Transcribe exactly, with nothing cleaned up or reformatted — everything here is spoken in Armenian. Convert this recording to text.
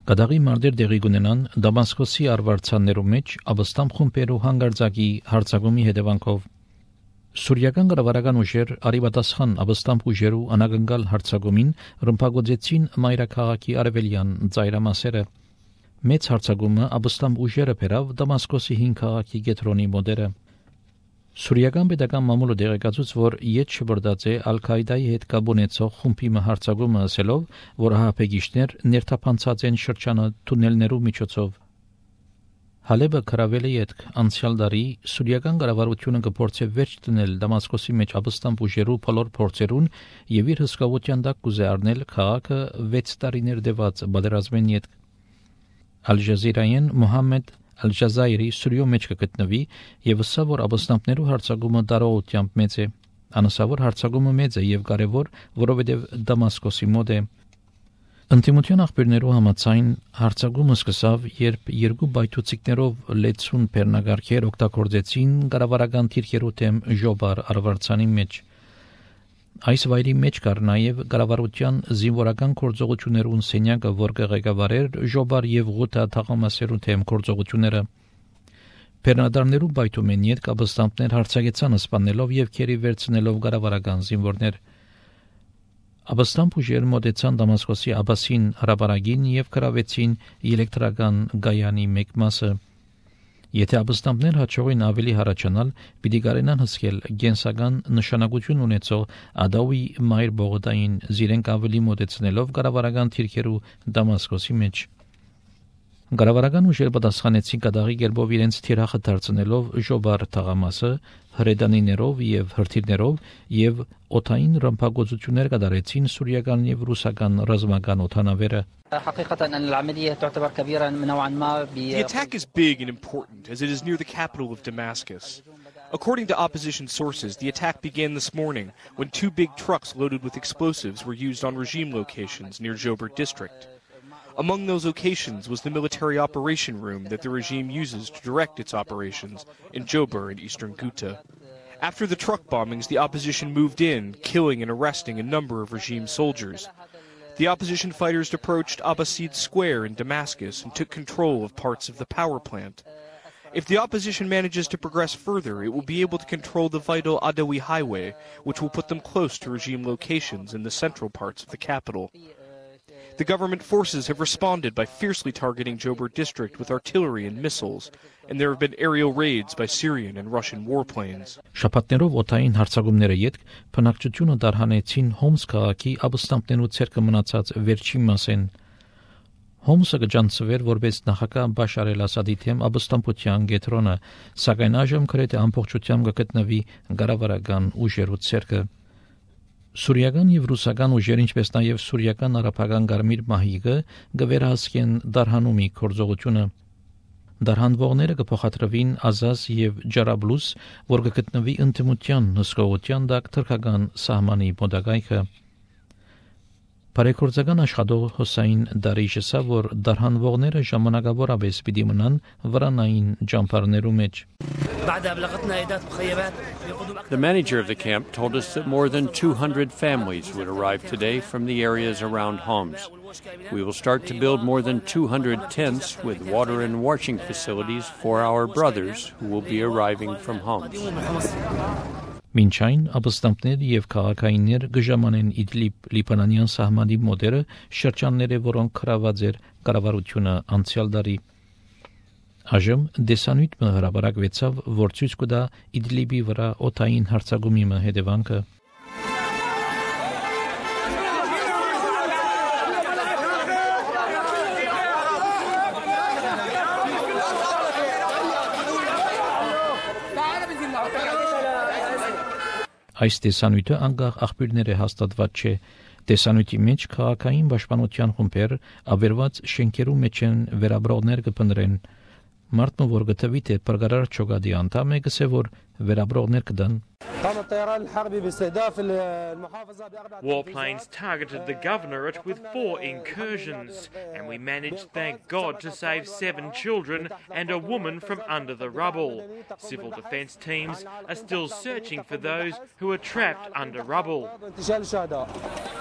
Կադաղի մարտեր դեղի կունենան Դամասկոսի արվարձաններու մեջ աբստամ խումբերու հանգարձակի հարձակումի հետևանքով։ Սուրիական կառավարական ուժեր արիվատասխան աբստամ ուժերու անագնգալ հարձակումին ռմբակոծեցին մայրաքաղաքի արևելյան ծայրամասերը։ Մեծ հարձակումը աբստամ ուժերը բերավ Դամասկոսի հին քաղաքի գետրոնի մոդերը։ Սուրիական պետական մամուլը դեղեկացուց, որ իդ շբրդած է Ալ-Քայդայի հետ կապ ունեցող խումբի հարձակումը ասելով, որ ահաբեկիչներ ներթափանցած են շրջանը թունելներու միջոցով։ Հալեբը կրավել է ետք անցյալ տարի սուրիական կառավարությունը կփորձե վերջ դնել Դամասկոսի մեջ աբստամ ուժերու բոլոր փորձերուն եւ իր հսկողության տակ կուզե առնել քաղաքը վեց տարիներ դեված բادرազմեն ետք։ Ալ-Ջազիրային Մոհամմեդ Ալ-Ջազայրի Սուրիո մեջ կգտնվի եւ ասա, որ աբստամբներու հարձակումը տարողությամբ մեծ է։ Անասա, որ հարձակումը մեծ է եւ կարեւոր, որովհետեւ Դամասկոսի մոտ է։ Ընտիմության աղբյուրներու համաձայն հարձակումը սկսավ, երբ երկու բայթուցիկներով լեցուն բեռնագարքեր օգտագործեցին կառավարական թիրքերու թեմ ժոբար արվարձանի մեջ։ Այս վայրի մեջ կար նաև կառավարության զինվորական գործողություններուն սենյակը, որ կղեկավարեր ժոբար եւ ղութա թաղամասերու թեմ գործողությունները։ Բեռնադարներու բայթումեն յետ կաբստամբներ հարձակեցան սպանելով եւ քերի վերցնելով կառավարական զինվորներ։ Աբստամբ ուժեր մոտեցան Դամասկոսի Աբասին հրապարակին եւ գրավեցին էլեկտրական գայանի մեկ մասը։ Եթե աբստամբներ հաջողին ավելի հառաջանալ, պիտի կարենան հսկել գենսական նշանակություն ունեցող Ադաուի մայր բողոդային զիրենք ավելի մոտեցնելով կառավարական թիրքերու Դամասկոսի մեջ։ Կառավարական ուժեր պատասխանեցին կադաղի գերբով իրենց թիրախը դարձնելով ժոբար թաղամասը հրեդանիներով եւ հրթիռներով եւ օթային ռմբակոծություններ կատարեցին սուրիական եւ ռուսական ռազմական օթանավերը։ The attack is big and important as it is near the capital of Damascus. According to opposition sources, the attack began this morning when two big trucks loaded with explosives were used on regime locations near Jobar district. Among those locations was the military operation room that the regime uses to direct its operations in Jobar and eastern Ghouta. After the truck bombings, the opposition moved in, killing and arresting a number of regime soldiers. The opposition fighters approached Abbasid Square in Damascus and took control of parts of the power plant. If the opposition manages to progress further, it will be able to control the vital Adawi highway, which will put them close to regime locations in the central parts of the capital. The government forces have responded by fiercely targeting Jobar district with artillery and missiles, and there have been aerial raids by Syrian and Russian warplanes. Շաբաթներով օթային հարձակումները յետք բնակչությունը դարհանեցին Հոմս քաղաքի աբստամբներու ցերկը մնացած վերջին մասեն։ Հոմսը կջանցվեր որպես նախագահ Բաշար էլ-Ասադի թեմ աբստամբության գետրոնը, սակայն այժմ գրեթե ամբողջությամբ կգտնվի կառավարական ուժերու ցերկը։ Սուրիական եւ ռուսական ուժեր, ինչպես նաեւ սուրիական արաբական գարմիր մահիգը գվերահսկեն դարհանումի գործողությունը։ Դարհանվողները կփոխադրվին Ազազ եւ Ջարաբլուս, որ կգտնվի ընդդիմության հսկողության տակ թրքական սահմանի մոտակայքը։ Բարեգործական աշխատող Հոսեյն Դարիշը ասա, որ դարհանվողները ժամանակավորապես պիտի մնան վրանային ճամբարներու մեջ։ The manager of the camp told us that more than two hundred families would arrive today from the areas around Homs. We will start to build more than two hundred tents with water and washing facilities for our brothers who will be arriving from Homs. Մինչ այն աբստամբներ եւ քաղաքայիններ գժամանեն Իդլիբ լիբանանյան սահմանի մոդերը շրջանները, որոնք քրաված էր կառավարությունը անցյալ տարի։ Այժմ դեսանույթը հրապարակվեցավ, որ ցույց կտա Իդլիբի վրա օթային հարձակումի հետևանքը։ Այս տեսանյութը անգախ աղբյուրներ է հաստատված չէ։ Տեսանյութի մեջ քաղաքային պաշտպանության խումբեր ավերված շենքերու մեջ են վերաբրողներ կփնտրեն։ Մարդը որ գտվի թե պրգարար չոգադի անդամ է գսե որ վերաբրողներ կդան։ Warplanes targeted the governorate with four incursions, and we managed, thank God, to save seven children and a woman from under the rubble. Civil defence teams are still searching for those who are trapped under rubble.